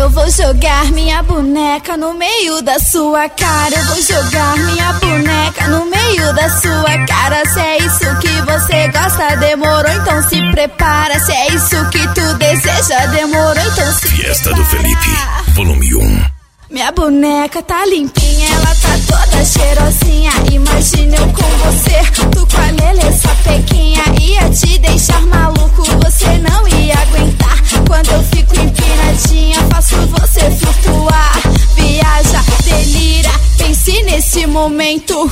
Eu vou jogar minha boneca no meio da sua cara. Eu vou jogar minha boneca no meio da sua cara. Se é isso que você gosta, demorou, então se prepara. Se é isso que tu deseja, demorou, então se Fiesta prepara. do Felipe, volume 1. Minha boneca tá limpinha, ela tá toda cheirosinha. Imagina eu com você, tu com a Lelê, essa pequinha. Ia te deixar maluco, você não ia aguentar. Quando eu fico empinadinha, faço você flutuar. Viaja, delira, pense nesse momento.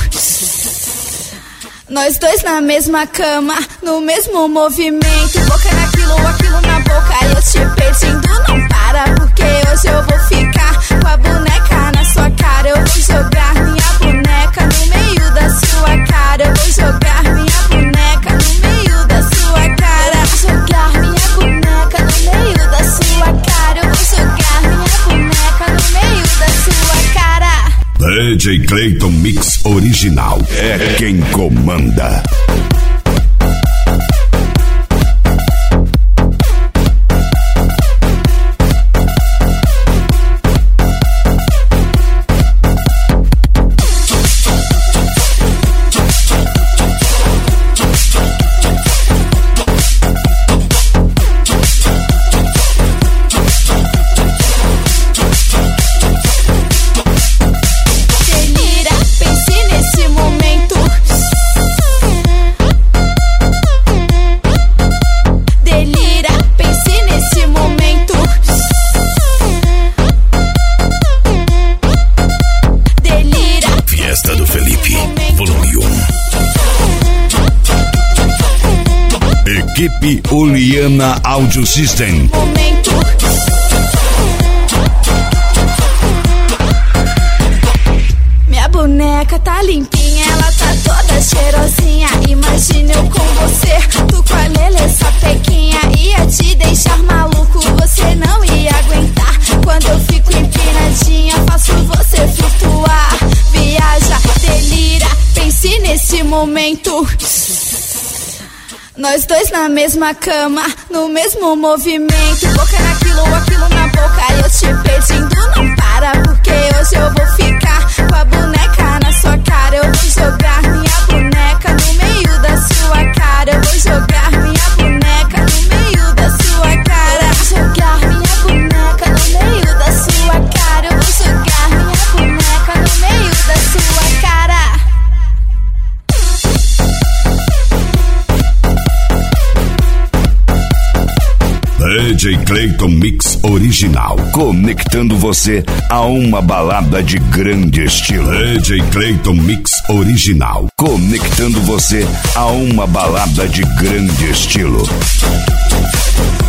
Nós dois na mesma cama, no mesmo movimento. Boca naquilo, aquilo na boca, eu te pedindo não para. Porque hoje eu vou ficar com a boneca na sua cara. Eu vou jogar minha boneca no meio da sua cara. Eu vou jogar minha boneca no meio da sua cara. Eu vou jogar minha boneca no meio da sua cara. Eu vou jogar minha boneca no meio da sua cara. DJ Clayton Mix Original é quem comanda. Equipe Oliana Audio System. Momento. Minha boneca tá limpinha, ela tá toda cheirosinha. Imagina eu com você, tu com a Lelê, essa pequinha. Ia te deixar maluco, você não ia aguentar. Quando eu fico empinadinha, faço você flutuar. Viaja, delira, pense nesse momento. Nós dois na mesma cama, no mesmo movimento. Boca naquilo, aquilo na boca, eu te pedindo não para. Porque hoje eu vou ficar com a boneca na sua cara. Eu vou jogar minha boneca no meio da sua cara. Eu vou jogar minha boneca no meio da sua cara. Eu vou jogar minha boneca no meio da sua cara. Eu vou jogar minha boneca no meio da sua cara. DJ Clayton Mix Original, conectando você a uma balada de grande estilo. DJ Clayton Mix Original, conectando você a uma balada de grande estilo.